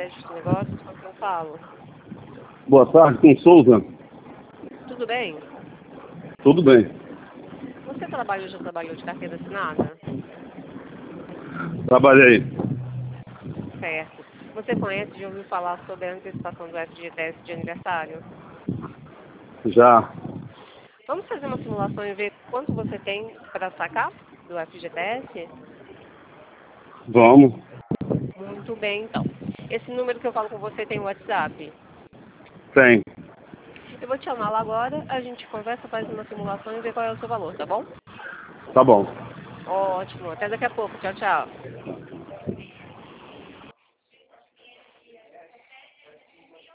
crédito de negócios, com quem eu falo? Boa tarde, com Souza. Tudo bem? Tudo bem. Você já trabalhou de carteira assinada? Trabalhei. Certo. Você conhece, já ouviu falar sobre a antecipação do FGTS de aniversário? Já. Vamos fazer uma simulação e ver quanto você tem para sacar do FGTS? Vamos. Muito bem, então. Esse número que eu falo com você tem WhatsApp? Tem. Eu vou te chamar lá agora, a gente conversa, faz uma simulação e vê qual é o seu valor, tá bom? Tá bom. Ótimo. Até daqui a pouco. Tchau, tchau.